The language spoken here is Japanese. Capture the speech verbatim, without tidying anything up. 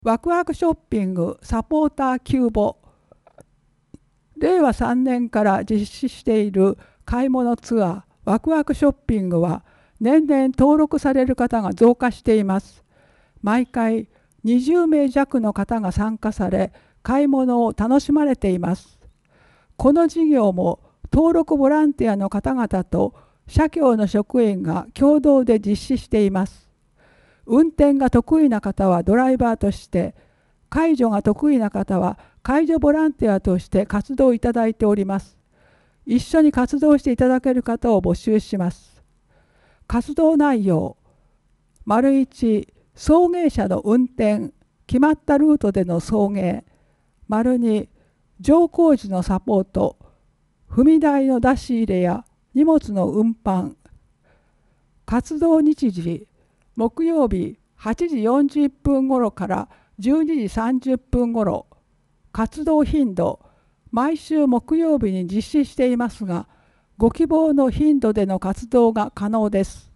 ワクワクショッピングサポーター急募。れいわさんねんから実施している買い物ツアーワクワクショッピングは年々登録される方が増加しています。毎回にじゅうめい弱の方が参加され、買い物を楽しまれています。この事業も登録ボランティアの方々と社協の職員が共同で実施しています。運転が得意な方はドライバーとして、介助が得意な方は介助ボランティアとして活動いただいております。一緒に活動していただける方を募集します。活動内容、丸いち、送迎車の運転、決まったルートでの送迎。丸に、乗降時のサポート、踏み台の出し入れや荷物の運搬。活動日時、木曜日はちじよんじゅっぷん頃からじゅうにじさんじゅっぷん頃。活動頻度、毎週木曜日に実施していますが、ご希望の頻度での活動が可能です。